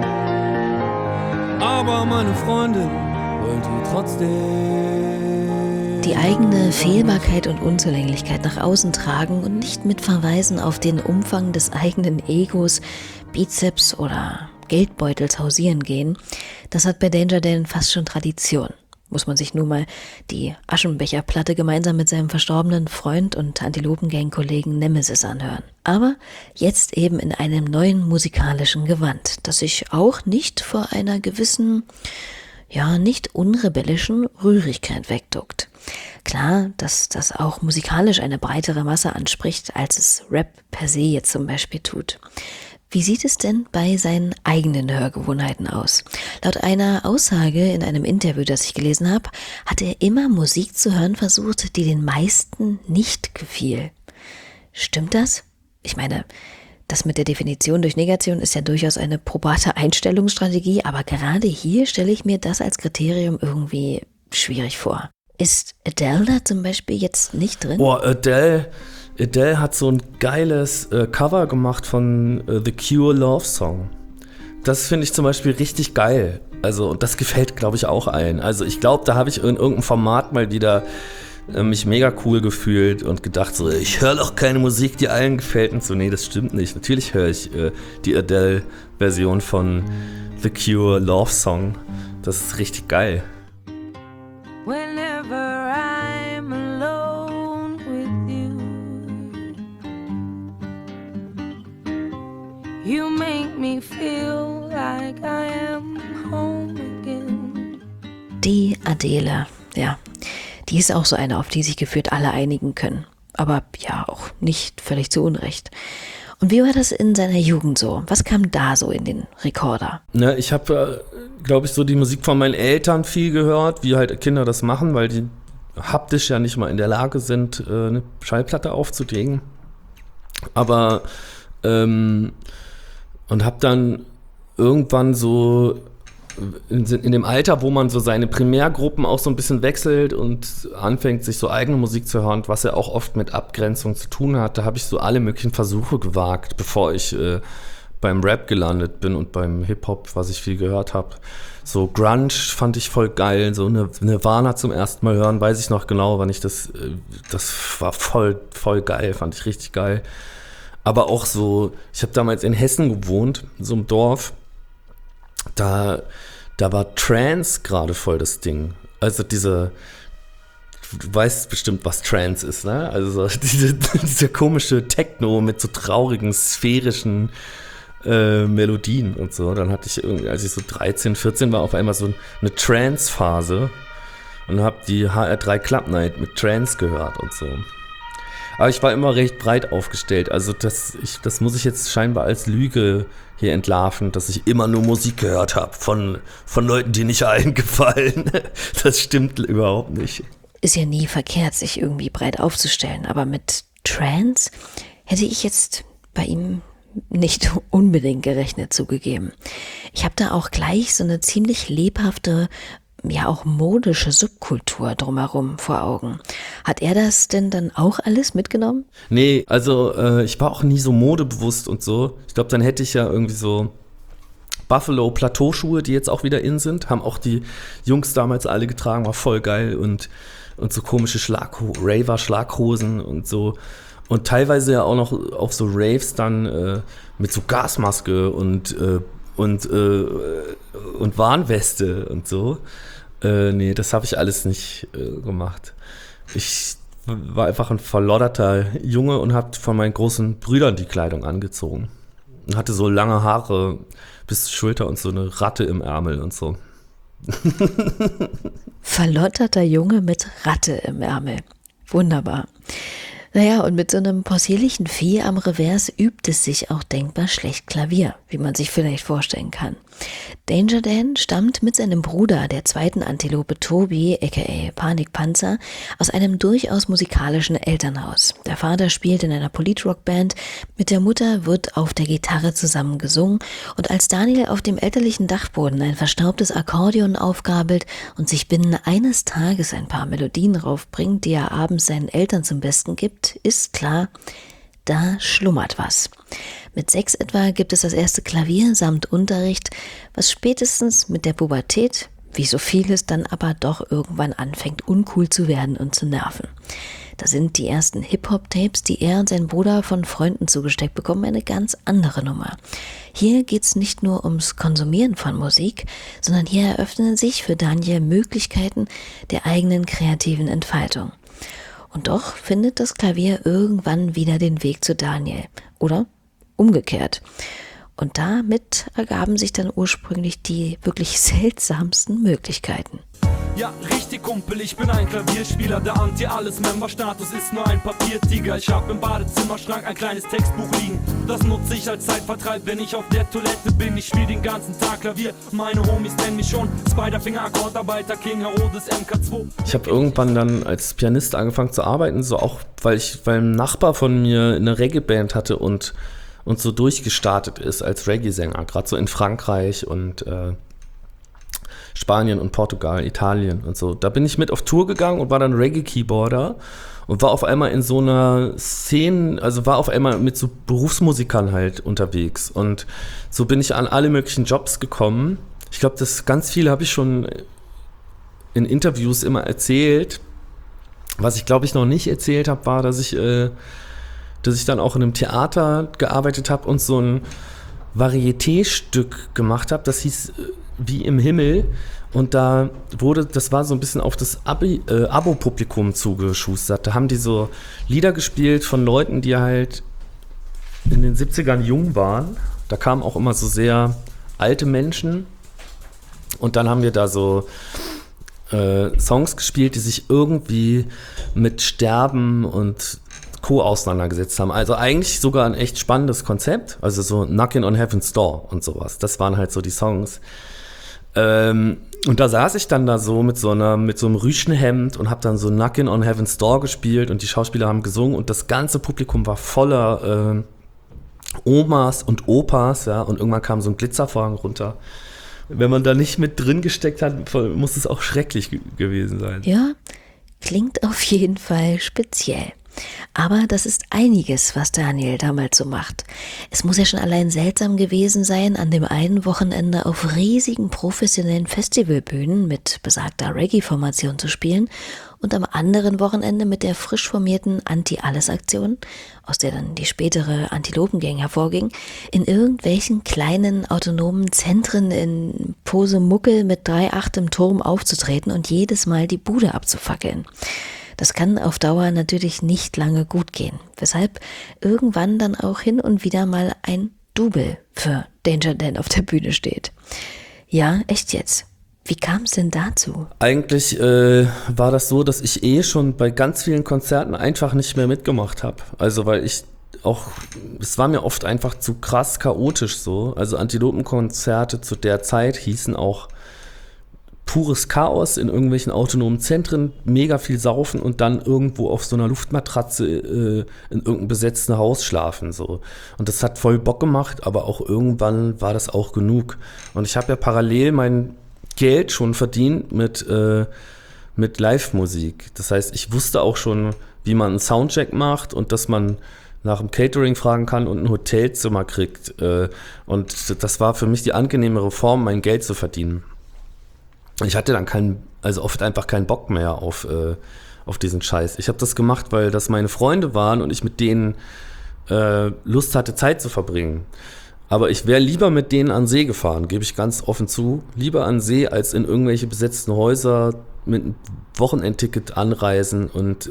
Aber meine Freundin wollte trotzdem Die eigene Fehlbarkeit und Unzulänglichkeit nach außen tragen und nicht mit Verweisen auf den Umfang des eigenen Egos, Bizeps oder Geldbeutels hausieren gehen, das hat bei Danger Dan fast schon Tradition. Muss man sich nur mal die Aschenbecherplatte gemeinsam mit seinem verstorbenen Freund und Antilopengang-Kollegen Nemesis anhören. Aber jetzt eben in einem neuen musikalischen Gewand, das sich auch nicht vor einer gewissen, ja, nicht unrebellischen Rührigkeit wegduckt. Klar, dass das auch musikalisch eine breitere Masse anspricht, als es Rap per se jetzt zum Beispiel tut. Wie sieht es denn bei seinen eigenen Hörgewohnheiten aus? Laut einer Aussage in einem Interview, das ich gelesen habe, hat er immer Musik zu hören versucht, die den meisten nicht gefiel. Stimmt das? Ich meine, das mit der Definition durch Negation ist ja durchaus eine probate Einstellungsstrategie, aber gerade hier stelle ich mir das als Kriterium irgendwie schwierig vor. Ist Adele da zum Beispiel jetzt nicht drin? Boah, Adele hat so ein geiles Cover gemacht von The Cure Love Song. Das finde ich zum Beispiel richtig geil. Also, und das gefällt, glaube ich, auch allen. Also, ich glaube, da habe ich in irgendeinem Format mal wieder mich mega cool gefühlt und gedacht so, ich höre doch keine Musik, die allen gefällt und so. Nee, das stimmt nicht. Natürlich höre ich die Adele-Version von The Cure Love Song. Das ist richtig geil. Whenever I'm alone with you, you make me feel like I am home again. Die Adele, ja. Die ist auch so eine, auf die sich gefühlt alle einigen können. Aber ja, auch nicht völlig zu Unrecht. Und wie war das in seiner Jugend so? Was kam da so in den Rekorder? Ne, ich habe, glaube ich, so die Musik von meinen Eltern viel gehört, wie halt Kinder das machen, weil die haptisch ja nicht mal in der Lage sind, eine Schallplatte aufzulegen. Aber, und habe dann irgendwann so in dem Alter, wo man so seine Primärgruppen auch so ein bisschen wechselt und anfängt, sich so eigene Musik zu hören, was ja auch oft mit Abgrenzung zu tun hat, da habe ich so alle möglichen Versuche gewagt, bevor ich beim Rap gelandet bin und beim Hip-Hop, was ich viel gehört habe. So Grunge fand ich voll geil, so eine Nirvana zum ersten Mal hören, weiß ich noch genau, wann ich das war voll geil, fand ich richtig geil. Aber auch so, ich habe damals in Hessen gewohnt, so einem Dorf, da war Trance gerade voll das Ding. Also du weißt bestimmt, was Trance ist, ne? Also dieser komische Techno mit so traurigen, sphärischen Melodien und so. Dann hatte ich irgendwie, als ich so 13, 14 war, auf einmal so eine Trance-Phase und habe die HR3 Club Night mit Trance gehört und so. Aber ich war immer recht breit aufgestellt. Also das muss ich jetzt scheinbar als Lüge hier entlarven, dass ich immer nur Musik gehört habe von Leuten, die nicht allen gefallen. Das stimmt überhaupt nicht. Ist ja nie verkehrt, sich irgendwie breit aufzustellen. Aber mit Trance hätte ich jetzt bei ihm nicht unbedingt gerechnet, zugegeben. Ich habe da auch gleich so eine ziemlich lebhafte, ja auch modische Subkultur drumherum vor Augen. Hat er das denn dann auch alles mitgenommen? Nee, also ich war auch nie so modebewusst und so. Ich glaube, dann hätte ich ja irgendwie so Buffalo Plateauschuhe, die jetzt auch wieder in sind, haben auch die Jungs damals alle getragen, war voll geil und so komische Raver-Schlaghosen und so. Und teilweise ja auch noch auf so Raves dann mit so Gasmaske und Warnweste und so. Nee, das habe ich alles nicht gemacht. Ich war einfach ein verlodderter Junge und habe von meinen großen Brüdern die Kleidung angezogen. Und hatte so lange Haare bis zur Schulter und so eine Ratte im Ärmel und so. Verlotterter Junge mit Ratte im Ärmel. Wunderbar. Naja, und mit so einem possierlichen Vieh am Revers übt es sich auch denkbar schlecht Klavier, wie man sich vielleicht vorstellen kann. Danger Dan stammt mit seinem Bruder, der zweiten Antilope Toby, aka Panikpanzer, aus einem durchaus musikalischen Elternhaus. Der Vater spielt in einer Politrock-Band, mit der Mutter wird auf der Gitarre zusammen gesungen und als Daniel auf dem elterlichen Dachboden ein verstaubtes Akkordeon aufgabelt und sich binnen eines Tages ein paar Melodien raufbringt, die er abends seinen Eltern zum Besten gibt, ist klar, da schlummert was. Mit 6 etwa gibt es das erste Klavier samt Unterricht, was spätestens mit der Pubertät, wie so vieles, dann aber doch irgendwann anfängt uncool zu werden und zu nerven. Da sind die ersten Hip-Hop-Tapes, die er und sein Bruder von Freunden zugesteckt bekommen, eine ganz andere Nummer. Hier geht's nicht nur ums Konsumieren von Musik, sondern hier eröffnen sich für Daniel Möglichkeiten der eigenen kreativen Entfaltung. Und doch findet das Klavier irgendwann wieder den Weg zu Daniel. Oder umgekehrt. Und damit ergaben sich dann ursprünglich die wirklich seltsamsten Möglichkeiten. Ja, richtig Kumpel, ich bin ein Klavierspieler, der Anti-Alles-Member-Status ist nur ein Papiertiger. Ich hab im Badezimmerschrank ein kleines Textbuch liegen, das nutze ich als Zeitvertreib, wenn ich auf der Toilette bin. Ich spiel den ganzen Tag Klavier, meine Homies nennen mich schon Spiderfinger, Akkordarbeiter, King Herodes, MK2. Ich habe irgendwann dann als Pianist angefangen zu arbeiten, so auch, weil ein Nachbar von mir eine Reggae-Band hatte und so durchgestartet ist als Reggae-Sänger, gerade so in Frankreich und Spanien und Portugal, Italien und so. Da bin ich mit auf Tour gegangen und war dann Reggae-Keyboarder und war auf einmal in so einer Szene, also war auf einmal mit so Berufsmusikern halt unterwegs. Und so bin ich an alle möglichen Jobs gekommen. Ich glaube, das ganz viel habe ich schon in Interviews immer erzählt. Was ich, glaube ich, noch nicht erzählt habe, war, dass ich dann auch in einem Theater gearbeitet habe und so ein Varieté-Stück gemacht habe. Das hieß Wie im Himmel. Und das war so ein bisschen auf das Abo-Publikum zugeschustert. Da haben die so Lieder gespielt von Leuten, die halt in den 70ern jung waren. Da kamen auch immer so sehr alte Menschen. Und dann haben wir da so Songs gespielt, die sich irgendwie mit Sterben und Co. auseinandergesetzt haben. Also eigentlich sogar ein echt spannendes Konzept. Also so Knockin' on Heaven's Door und sowas. Das waren halt so die Songs. Und da saß ich dann da so mit so einem Rüschenhemd und habe dann so Knockin' on Heaven's Door gespielt und die Schauspieler haben gesungen und das ganze Publikum war voller Omas und Opas, ja, und irgendwann kam so ein Glitzervorhang runter. Wenn man da nicht mit drin gesteckt hat, muss es auch schrecklich gewesen sein. Ja, klingt auf jeden Fall speziell. Aber das ist einiges, was Daniel damals so macht. Es muss ja schon allein seltsam gewesen sein, an dem einen Wochenende auf riesigen professionellen Festivalbühnen mit besagter Reggae-Formation zu spielen und am anderen Wochenende mit der frisch formierten Anti-Alles-Aktion, aus der dann die spätere Antilopen-Gang hervorging, in irgendwelchen kleinen autonomen Zentren in Posemuckel mit 3/8 im Turm aufzutreten und jedes Mal die Bude abzufackeln. Das kann auf Dauer natürlich nicht lange gut gehen, weshalb irgendwann dann auch hin und wieder mal ein Double für Danger Dan auf der Bühne steht. Ja, echt jetzt. Wie kam es denn dazu? Eigentlich war das so, dass ich schon bei ganz vielen Konzerten einfach nicht mehr mitgemacht habe. Also weil es war mir oft einfach zu krass chaotisch so. Also Antilopenkonzerte zu der Zeit hießen auch pures Chaos in irgendwelchen autonomen Zentren, mega viel saufen und dann irgendwo auf so einer Luftmatratze in irgendeinem besetzten Haus schlafen. So. Und das hat voll Bock gemacht, aber auch irgendwann war das auch genug. Und ich habe ja parallel mein Geld schon verdient mit Live-Musik. Das heißt, ich wusste auch schon, wie man einen Soundcheck macht und dass man nach dem Catering fragen kann und ein Hotelzimmer kriegt. Und das war für mich die angenehmere Form, mein Geld zu verdienen. Ich hatte dann oft einfach keinen Bock mehr auf diesen Scheiß. Ich habe das gemacht, weil das meine Freunde waren und ich mit denen Lust hatte, Zeit zu verbringen. Aber ich wäre lieber mit denen an See gefahren, gebe ich ganz offen zu. Lieber an See, als in irgendwelche besetzten Häuser mit einem Wochenendticket anreisen und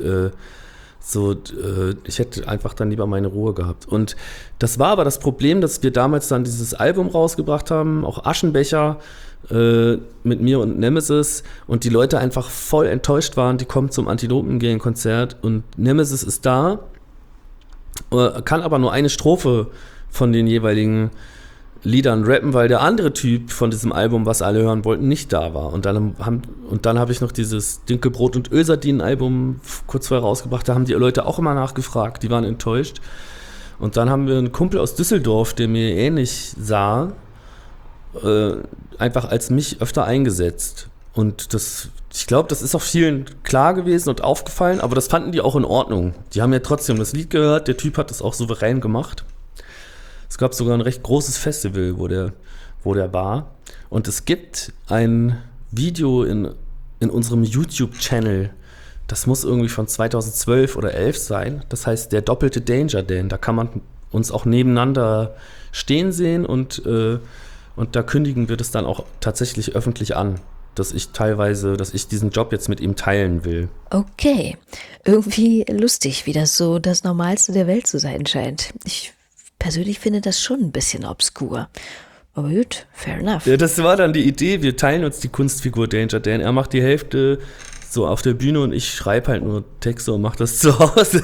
ich hätte einfach dann lieber meine Ruhe gehabt. Und das war aber das Problem, dass wir damals dann dieses Album rausgebracht haben, auch Aschenbecher, mit mir und Nemesis und die Leute einfach voll enttäuscht waren, die kommen zum Antilopen-Gang-Konzert und Nemesis ist da kann aber nur eine Strophe von den jeweiligen Liedern rappen, weil der andere Typ von diesem Album, was alle hören wollten, nicht da war. Und dann habe ich noch dieses Dinkelbrot und Ölsardinen-Album kurz vorher rausgebracht. Da haben die Leute auch immer nachgefragt, die waren enttäuscht. Und dann haben wir einen Kumpel aus Düsseldorf, der mir ähnlich sah, einfach als mich öfter eingesetzt. Und ich glaube, das ist auch vielen klar gewesen und aufgefallen, aber das fanden die auch in Ordnung. Die haben ja trotzdem das Lied gehört, der Typ hat das auch souverän gemacht. Es gab sogar ein recht großes Festival, wo der war. Und es gibt ein Video in unserem YouTube-Channel, das muss irgendwie von 2012 oder 11 sein. Das heißt, der doppelte Danger Dan. Da kann man uns auch nebeneinander stehen sehen und da kündigen wir das dann auch tatsächlich öffentlich an, dass ich diesen Job jetzt mit ihm teilen will. Okay, irgendwie lustig, wie das so das Normalste der Welt zu sein scheint. Ich persönlich finde das schon ein bisschen obskur. Aber gut, fair enough. Ja, das war dann die Idee, wir teilen uns die Kunstfigur Danger Dan. Er macht die Hälfte so auf der Bühne und ich schreibe halt nur Texte und mache das zu Hause.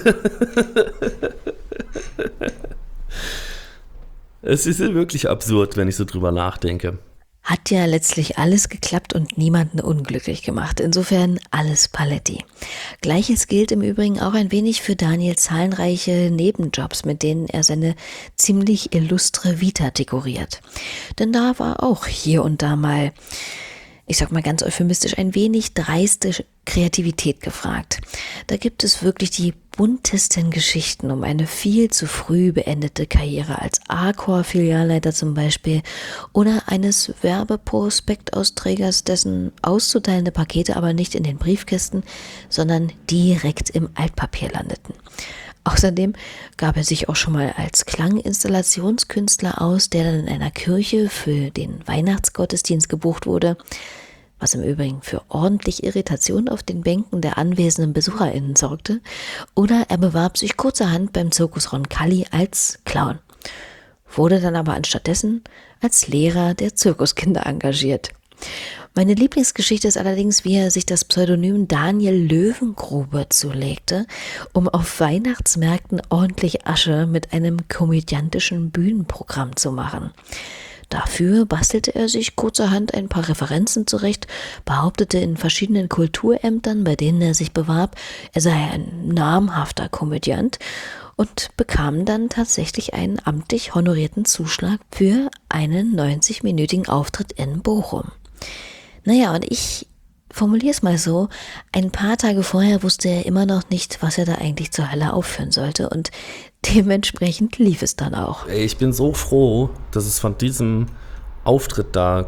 Es ist wirklich absurd, wenn ich so drüber nachdenke. Hat ja letztlich alles geklappt und niemanden unglücklich gemacht. Insofern alles Paletti. Gleiches gilt im Übrigen auch ein wenig für Daniels zahlreiche Nebenjobs, mit denen er seine ziemlich illustre Vita dekoriert. Denn da war auch hier und da mal, ich sag mal ganz euphemistisch, ein wenig dreiste Kreativität gefragt. Da gibt es wirklich die buntesten Geschichten um eine viel zu früh beendete Karriere als Arcor-Filialleiter zum Beispiel oder eines Werbeprospektausträgers, dessen auszuteilende Pakete aber nicht in den Briefkästen, sondern direkt im Altpapier landeten. Außerdem gab er sich auch schon mal als Klanginstallationskünstler aus, der dann in einer Kirche für den Weihnachtsgottesdienst gebucht wurde, was im Übrigen für ordentlich Irritation auf den Bänken der anwesenden BesucherInnen sorgte, oder er bewarb sich kurzerhand beim Zirkus Roncalli als Clown, wurde dann aber anstattdessen als Lehrer der Zirkuskinder engagiert. Meine Lieblingsgeschichte ist allerdings, wie er sich das Pseudonym Daniel Löwengrube zulegte, um auf Weihnachtsmärkten ordentlich Asche mit einem komödiantischen Bühnenprogramm zu machen. Dafür bastelte er sich kurzerhand ein paar Referenzen zurecht, behauptete in verschiedenen Kulturämtern, bei denen er sich bewarb, er sei ein namhafter Komödiant und bekam dann tatsächlich einen amtlich honorierten Zuschlag für einen 90-minütigen Auftritt in Bochum. Naja, und ich formuliere es mal so, ein paar Tage vorher wusste er immer noch nicht, was er da eigentlich zur Hölle aufführen sollte und dementsprechend lief es dann auch. Ich bin so froh, dass es von diesem Auftritt da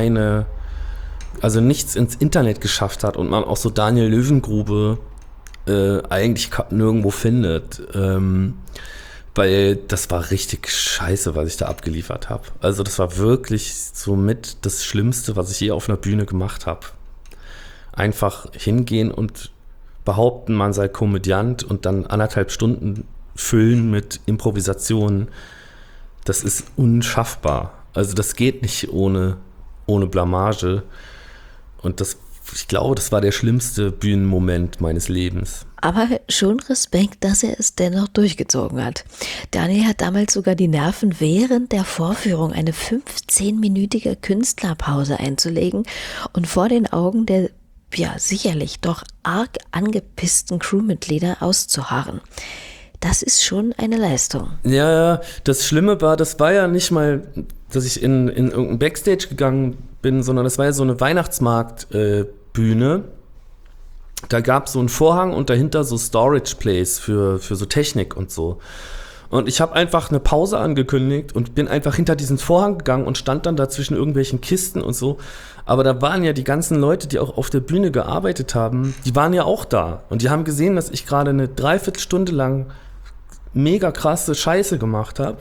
nichts ins Internet geschafft hat und man auch so Daniel Löwengrube eigentlich nirgendwo findet. Weil das war richtig scheiße, was ich da abgeliefert habe. Also das war wirklich somit das Schlimmste, was ich je auf einer Bühne gemacht habe. Einfach hingehen und behaupten, man sei Komödiant und dann 1,5 Stunden füllen mit Improvisationen. Das ist unschaffbar. Also das geht nicht ohne Blamage. Und ich glaube, das war der schlimmste Bühnenmoment meines Lebens. Aber schon Respekt, dass er es dennoch durchgezogen hat. Daniel hat damals sogar die Nerven, während der Vorführung eine 15-minütige Künstlerpause einzulegen und vor den Augen der sicherlich doch arg angepissten Crewmitglieder auszuharren. Das ist schon eine Leistung. Ja, das Schlimme war, das war ja nicht mal, dass ich in irgendein Backstage gegangen bin, sondern das war ja so eine Weihnachtsmarktbühne. Da gab es so einen Vorhang und dahinter so Storage Plays für so Technik und so. Und ich habe einfach eine Pause angekündigt und bin einfach hinter diesen Vorhang gegangen und stand dann da zwischen irgendwelchen Kisten und so. Aber da waren ja die ganzen Leute, die auch auf der Bühne gearbeitet haben, die waren ja auch da. Und die haben gesehen, dass ich gerade eine 3/4 Stunde lang mega krasse Scheiße gemacht habe.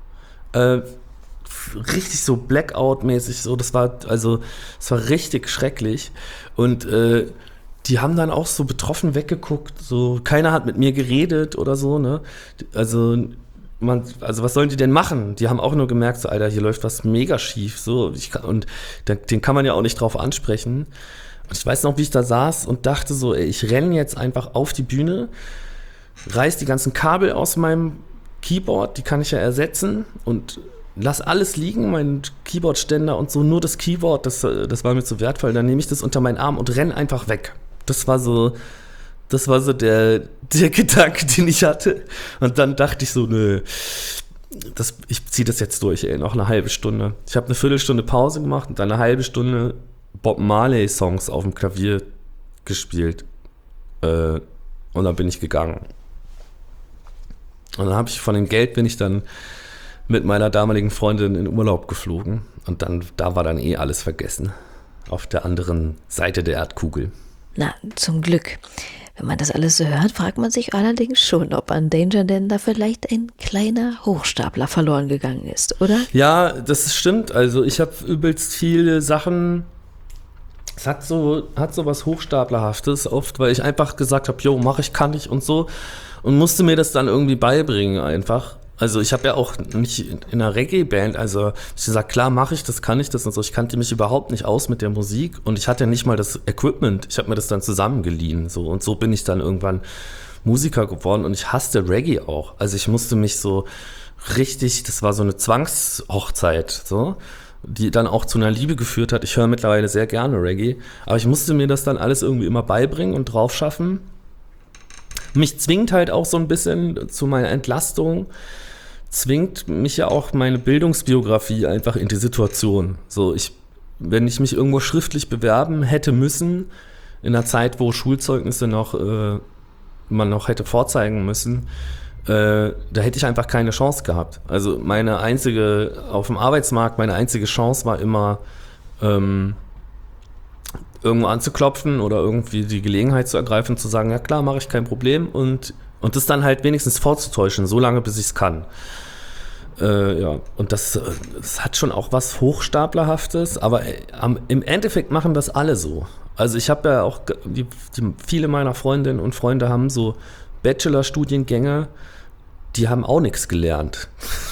Richtig so Blackout-mäßig so. Das war richtig schrecklich. Und die haben dann auch so betroffen weggeguckt, so keiner hat mit mir geredet oder so, ne? Also was sollen die denn machen? Die haben auch nur gemerkt, so Alter, hier läuft was mega schief, so den kann man ja auch nicht drauf ansprechen. Und ich weiß noch, wie ich da saß und dachte so, ey, ich renne jetzt einfach auf die Bühne, reiß die ganzen Kabel aus meinem Keyboard, die kann ich ja ersetzen und lass alles liegen, mein Keyboardständer und so, nur das Keyboard, das war mir zu wertvoll, dann nehme ich das unter meinen Arm und renne einfach weg. Das war so der Gedanke, den ich hatte. Und dann dachte ich so, nö, ich ziehe das jetzt durch, noch eine halbe Stunde. Ich habe eine Viertelstunde Pause gemacht und dann eine halbe Stunde Bob Marley-Songs auf dem Klavier gespielt. Und dann bin ich gegangen. Und dann von dem Geld bin ich dann mit meiner damaligen Freundin in Urlaub geflogen. Und da war dann alles vergessen. Auf der anderen Seite der Erdkugel. Na, zum Glück. Wenn man das alles so hört, fragt man sich allerdings schon, ob an Danger Dan da vielleicht ein kleiner Hochstapler verloren gegangen ist, oder? Ja, das stimmt. Also ich habe übelst viele Sachen. Es hat so was Hochstaplerhaftes oft, weil ich einfach gesagt habe, kann ich und so. Und musste mir das dann irgendwie beibringen einfach. Also ich habe ja auch nicht in einer Reggae-Band, also ich gesagt, klar mache ich das, kann ich das und so. Ich kannte mich überhaupt nicht aus mit der Musik und ich hatte nicht mal das Equipment. Ich habe mir das dann zusammengeliehen so und so bin ich dann irgendwann Musiker geworden und ich hasste Reggae auch. Also ich musste mich so richtig, das war so eine Zwangshochzeit, so, die dann auch zu einer Liebe geführt hat. Ich höre mittlerweile sehr gerne Reggae, aber ich musste mir das dann alles irgendwie immer beibringen und drauf schaffen. Mich zwingt halt auch so ein bisschen zu meiner Entlastung, zwingt mich ja auch meine Bildungsbiografie einfach in die Situation. So, wenn ich mich irgendwo schriftlich bewerben hätte müssen, in einer Zeit, wo Schulzeugnisse man noch hätte vorzeigen müssen, da hätte ich einfach keine Chance gehabt. Also auf dem Arbeitsmarkt, meine einzige Chance war immer, irgendwo anzuklopfen oder irgendwie die Gelegenheit zu ergreifen, zu sagen, ja klar, mache ich, kein Problem und das dann halt wenigstens vorzutäuschen, so lange, bis ich es kann. Und das hat schon auch was Hochstaplerhaftes, aber im Endeffekt machen das alle so. Also ich habe ja auch, viele meiner Freundinnen und Freunde haben so Bachelor-Studiengänge, die haben auch nichts gelernt.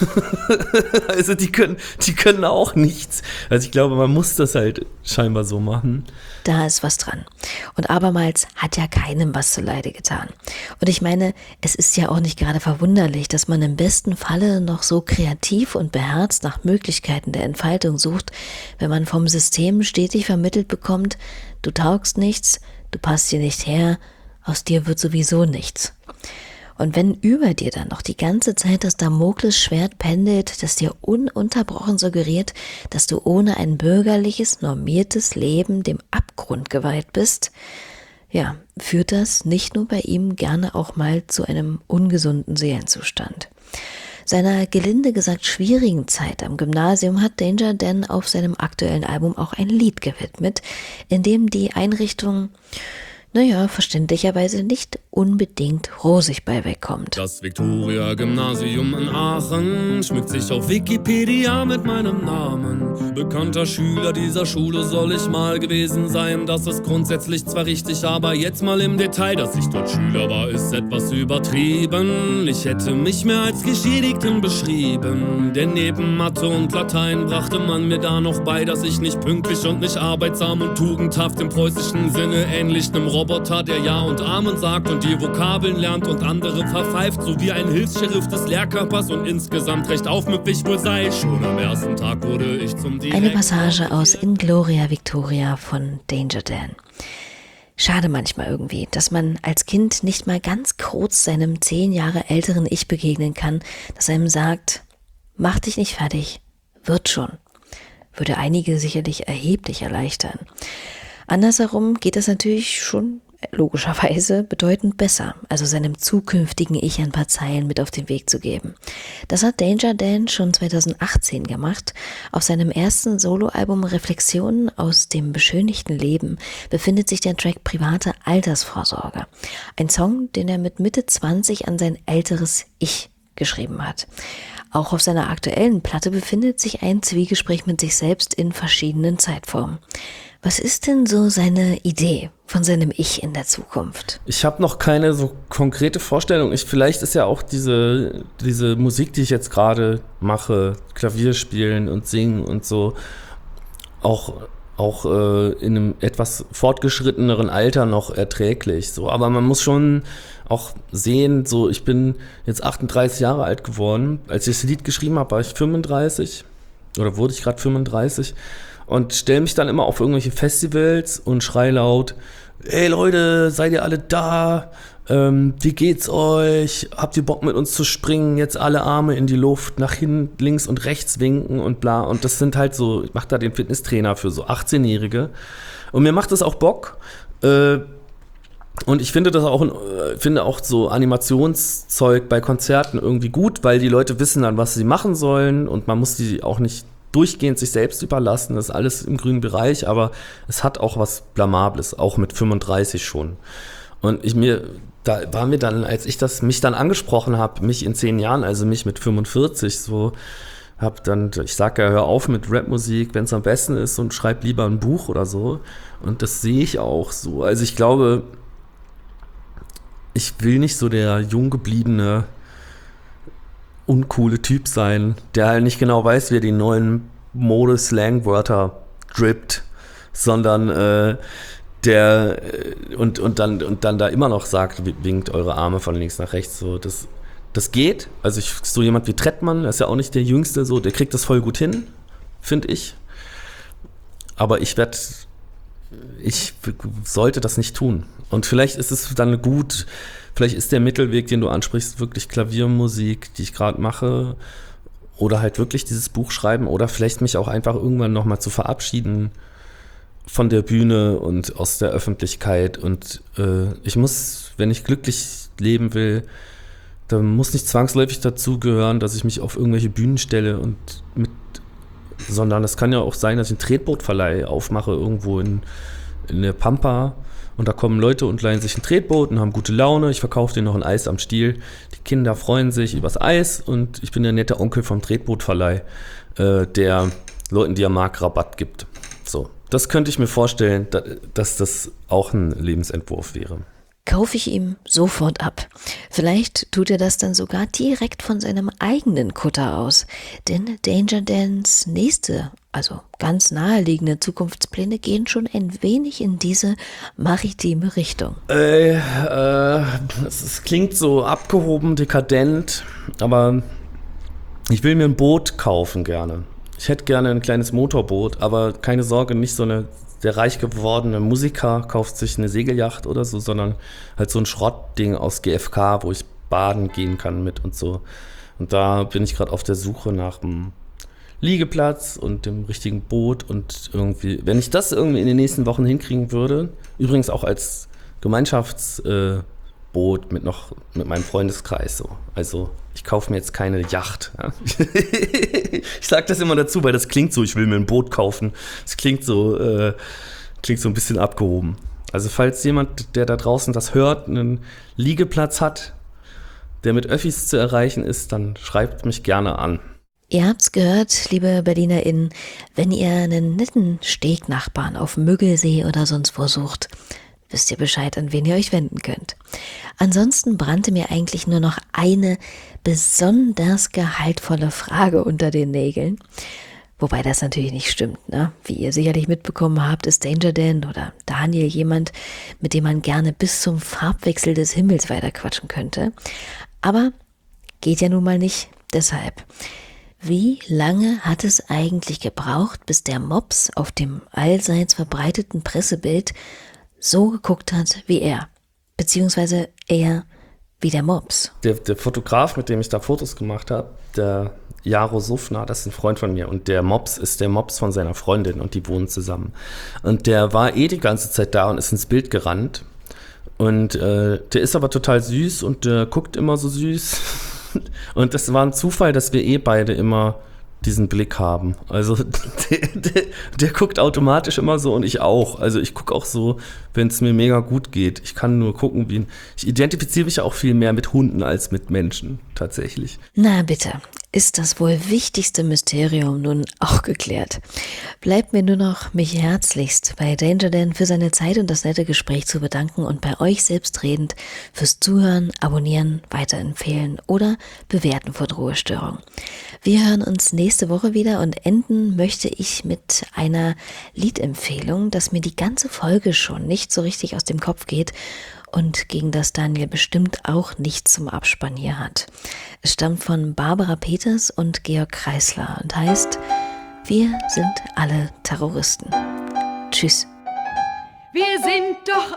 Also die können auch nichts. Also ich glaube, man muss das halt scheinbar so machen. Da ist was dran. Und abermals hat ja keinem was zuleide getan. Und ich meine, es ist ja auch nicht gerade verwunderlich, dass man im besten Falle noch so kreativ und beherzt nach Möglichkeiten der Entfaltung sucht, wenn man vom System stetig vermittelt bekommt, du taugst nichts, du passt hier nicht her, aus dir wird sowieso nichts. Und wenn über dir dann noch die ganze Zeit das Damoklesschwert pendelt, das dir ununterbrochen suggeriert, dass du ohne ein bürgerliches, normiertes Leben dem Abgrund geweiht bist, ja, führt das nicht nur bei ihm gerne auch mal zu einem ungesunden Seelenzustand. Seiner gelinde gesagt schwierigen Zeit am Gymnasium hat Danger Dan auf seinem aktuellen Album auch ein Lied gewidmet, in dem die Einrichtung verständlicherweise nicht unbedingt rosig bei wegkommt. Das Viktoria-Gymnasium in Aachen schmückt sich auf Wikipedia mit meinem Namen. Bekannter Schüler dieser Schule soll ich mal gewesen sein. Das ist grundsätzlich zwar richtig, aber jetzt mal im Detail. Dass ich dort Schüler war, ist etwas übertrieben. Ich hätte mich mehr als Geschädigten beschrieben. Denn neben Mathe und Latein brachte man mir da noch bei, dass ich nicht pünktlich und nicht arbeitsam und tugendhaft im preußischen Sinne ähnlich einem Roboter, der Ja und Amen sagt und die Vokabeln lernt und andere verpfeift, sowie ein Hilfs-Sheriff des Lehrkörpers und insgesamt recht aufmüpfig wohl sei. Schon am ersten Tag wurde ich zum Eine Passage aus In Gloria Victoria von Danger Dan. Schade manchmal irgendwie, dass man als Kind nicht mal ganz kurz seinem 10 Jahre älteren Ich begegnen kann, das einem sagt, mach dich nicht fertig, wird schon. Würde einige sicherlich erheblich erleichtern. Andersherum geht es natürlich schon logischerweise bedeutend besser, also seinem zukünftigen Ich ein paar Zeilen mit auf den Weg zu geben. Das hat Danger Dan schon 2018 gemacht. Auf seinem ersten Soloalbum Reflexionen aus dem beschönigten Leben befindet sich der Track Private Altersvorsorge. Ein Song, den er mit Mitte 20 an sein älteres Ich geschrieben hat. Auch auf seiner aktuellen Platte befindet sich ein Zwiegespräch mit sich selbst in verschiedenen Zeitformen. Was ist denn so seine Idee von seinem Ich in der Zukunft? Ich habe noch keine so konkrete Vorstellung. Vielleicht ist ja auch diese Musik, die ich jetzt gerade mache, Klavier spielen und singen und so, auch auch in einem etwas fortgeschritteneren Alter noch erträglich. So. Aber man muss schon auch sehen, so ich bin jetzt 38 Jahre alt geworden. Als ich das Lied geschrieben habe, war ich 35 oder wurde ich gerade 35 und stelle mich dann immer auf irgendwelche Festivals und schreie laut, ey Leute, seid ihr alle da? Wie geht's euch? Habt ihr Bock mit uns zu springen? Jetzt alle Arme in die Luft, nach hinten, links und rechts winken und bla. Und das sind halt so, ich mache da den Fitnesstrainer für so 18-Jährige. Und mir macht das auch Bock. Und ich finde das auch, finde auch so Animationszeug bei Konzerten irgendwie gut, weil die Leute wissen dann, was sie machen sollen und man muss die auch nicht durchgehend sich selbst überlassen. Das ist alles im grünen Bereich, aber es hat auch was Blamables, auch mit 35 schon. Und da war mir dann, als ich mich dann angesprochen habe, mich in 10 Jahren, also mich mit 45, so, ich sag ja, hör auf mit Rapmusik, wenn es am besten ist und schreib lieber ein Buch oder so. Und das sehe ich auch so. Also ich glaube, ich will nicht so der jung gebliebene, uncoole Typ sein, der halt nicht genau weiß, wie er die neuen Mode-Slang-Wörter drippt, sondern und dann da immer noch sagt, winkt eure Arme von links nach rechts, so, das geht. Also so jemand wie Trettmann, der ist ja auch nicht der Jüngste, so, der kriegt das voll gut hin, finde ich. Aber ich sollte das nicht tun. Und vielleicht ist es dann gut, vielleicht ist der Mittelweg, den du ansprichst, wirklich Klaviermusik, die ich gerade mache, oder halt wirklich dieses Buch schreiben, oder vielleicht mich auch einfach irgendwann nochmal zu verabschieden von der Bühne und aus der Öffentlichkeit. Und ich muss, wenn ich glücklich leben will, dann muss nicht zwangsläufig dazu gehören, dass ich mich auf irgendwelche Bühnen stelle sondern es kann ja auch sein, dass ich einen Tretbootverleih aufmache irgendwo in der Pampa und da kommen Leute und leihen sich ein Tretboot und haben gute Laune. Ich verkaufe denen noch ein Eis am Stiel. Die Kinder freuen sich übers Eis und ich bin der nette Onkel vom Tretbootverleih, der Leuten, die er mag, Rabatt gibt. So. Das könnte ich mir vorstellen, dass das auch ein Lebensentwurf wäre. Kaufe ich ihm sofort ab. Vielleicht tut er das dann sogar direkt von seinem eigenen Kutter aus. Denn Danger Dans nächste, also ganz naheliegende Zukunftspläne gehen schon ein wenig in diese maritime Richtung. Es klingt so abgehoben, dekadent, aber ich will mir ein Boot kaufen gerne. Ich hätte gerne ein kleines Motorboot, aber keine Sorge, nicht so der reich gewordene Musiker kauft sich eine Segelyacht oder so, sondern halt so ein Schrottding aus GFK, wo ich baden gehen kann mit und so. Und da bin ich gerade auf der Suche nach einem Liegeplatz und dem richtigen Boot und irgendwie, wenn ich das irgendwie in den nächsten Wochen hinkriegen würde, übrigens auch als Gemeinschaftsboot mit meinem Freundeskreis so. Also ich kaufe mir jetzt keine Yacht. Ja. Ich sage das immer dazu, weil das klingt so, ich will mir ein Boot kaufen. Das klingt so ein bisschen abgehoben. Also falls jemand, der da draußen das hört, einen Liegeplatz hat, der mit Öffis zu erreichen ist, dann schreibt mich gerne an. Ihr habt's gehört, liebe BerlinerInnen, wenn ihr einen netten Stegnachbarn auf Müggelsee oder sonst wo sucht, wisst ihr Bescheid, an wen ihr euch wenden könnt. Ansonsten brannte mir eigentlich nur noch eine besonders gehaltvolle Frage unter den Nägeln. Wobei das natürlich nicht stimmt, ne? Wie ihr sicherlich mitbekommen habt, ist Danger Dan oder Daniel jemand, mit dem man gerne bis zum Farbwechsel des Himmels weiterquatschen könnte. Aber geht ja nun mal nicht, deshalb. Wie lange hat es eigentlich gebraucht, bis der Mops auf dem allseits verbreiteten Pressebild so geguckt hat wie er? Beziehungsweise er wie der Mops? Der Fotograf, mit dem ich da Fotos gemacht habe, der Jaro Suffner, das ist ein Freund von mir. Und der Mops ist der Mops von seiner Freundin und die wohnen zusammen. Und der war die ganze Zeit da und ist ins Bild gerannt. Und der ist aber total süß und der guckt immer so süß. Und das war ein Zufall, dass wir beide immer diesen Blick haben. Also der guckt automatisch immer so und ich auch. Also ich gucke auch so, wenn es mir mega gut geht. Ich kann nur gucken, ich identifiziere mich auch viel mehr mit Hunden als mit Menschen, tatsächlich. Na bitte. ist das wohl wichtigste Mysterium nun auch geklärt. Bleibt mir nur noch, mich herzlichst bei Danger Dan für seine Zeit und das nette Gespräch zu bedanken und bei euch selbstredend fürs Zuhören, Abonnieren, Weiterempfehlen oder Bewerten vor Ruhestörung. Wir hören uns nächste Woche wieder und enden möchte ich mit einer Liedempfehlung, das mir die ganze Folge schon nicht so richtig aus dem Kopf geht und gegen das Daniel bestimmt auch nichts zum Abspann hier hat. Es stammt von Barbara Peters und Georg Kreisler und heißt Wir sind alle Terroristen. Tschüss. Wir sind doch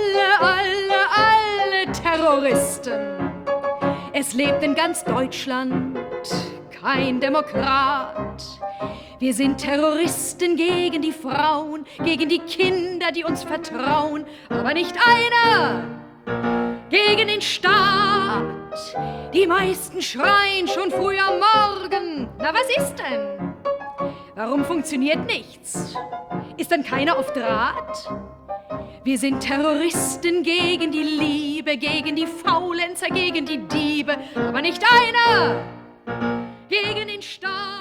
alle Terroristen. Es lebt in ganz Deutschland kein Demokrat. Wir sind Terroristen gegen die Frauen, gegen die Kinder, die uns vertrauen, aber nicht einer gegen den Staat. Die meisten schreien schon früh am Morgen. Na, was ist denn? Warum funktioniert nichts? Ist dann keiner auf Draht? Wir sind Terroristen gegen die Liebe, gegen die Faulenzer, gegen die Diebe, aber nicht einer gegen den Staat.